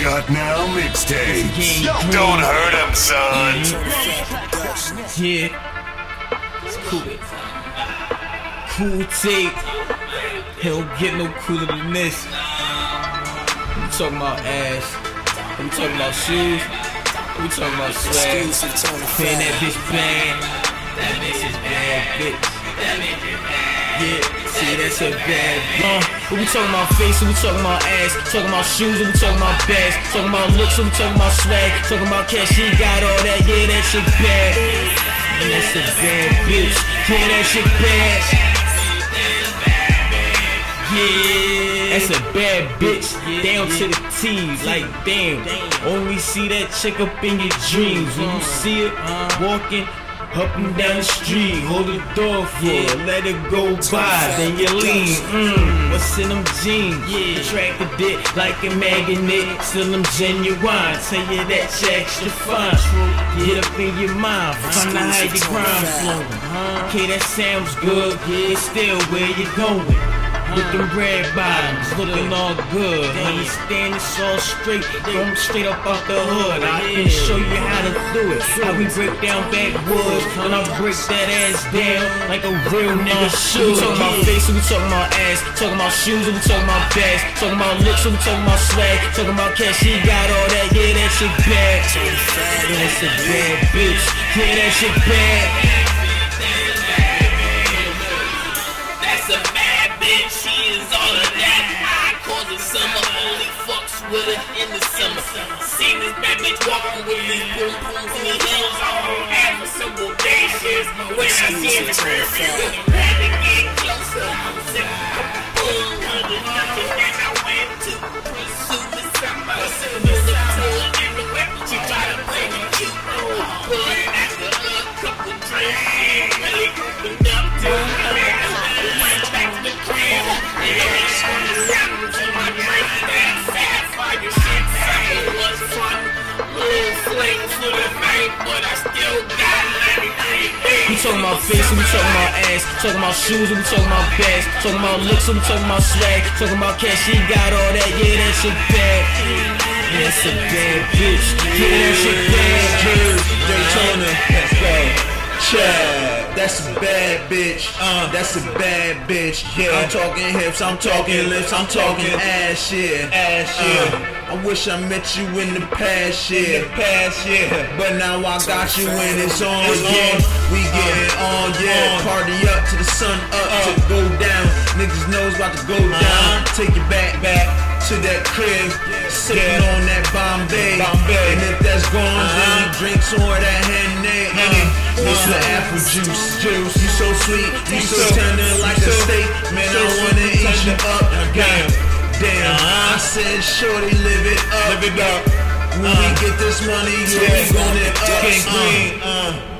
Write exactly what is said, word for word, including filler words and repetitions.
Got Now mixtapes. Yo, Don't hurt him, son. Yeah. It's cool. Cool tape. He don't get no cooler than this. We talking about ass. We talking about shoes. We talking about swag. Paying that bitch bad. That bitch is bad, bitch. That bitch is bad. Yeah, see, that's a bad bitch. Uh, we talking about face, we talking about ass. Talking about shoes, we talking about bags. Talking about looks, we talking about swag. Talking about cash, she got all that. Yeah, that shit bad. And that's a bad bitch. Yeah, that shit bad. Yeah, that's a bad bitch, down to the T, like damn. Only see that chick up in your dreams. When you see it walking up and down the street, hold the door for her, let it go by, then you lean. Mm, what's in them jeans? Yeah, track a dick like a magnet, still them genuine. Tell you that you extra fine. Get up in your mind, find out how your grind flowing. Okay, that sounds good. Yeah, still where you going? With them red bottoms, looking all good. Understand it's all straight, from straight up out the hood. I can show you how to do it. How we break down backwoods, and I break that ass down like a real nigga should. We talking about face, we talking about ass. Talking about shoes, we talking about bags. Talking about looks, we talking about swag. Talking about cash, she got all that. Yeah, that shit bad. Yeah, that's a bad bitch. Yeah, that shit bad. That's a bad bitch, she is all of that. I call the summer, only fucks with her in the summer. Seen this bad bitch walking with these boom booms in the hills. All every single day, she's when I see her crib, really had to get closer. I was in a boom, with nothing, and I went to pursue the summer. With the tour in the whip, she tried to play me cute. But after a couple drinks, really opened up to her. We talking about face, we talking about ass. Talking about shoes, we talking about bags. Talking about looks, we talking about swag. Talking about cash, she got all that. Yeah, that shit bad. Yeah, that's a bad bitch. Yeah, that shit bad. Daytona, let's go. Chad, that's a bad bitch. Uh, that's a bad bitch. Yeah, I'm talking hips, I'm talking lips, I'm talking ass shit. Ass shit. Uh, I wish I met you in the past year. Past year, but now I got you when it's on. Yeah, we get it on. Yeah, party up to the sun up to go down. Niggas knows about to go down. Take it back, back to that crib, sipping on that Bombay. And if that's gone, then you drink some of that Henny. It's the apple juice, juice. You so sweet, you so tender like a steak. Man, I wanna eat you up. Damn, damn. I said, shorty, live it up. Live it up. When we get this money, yeah, we gon' it up.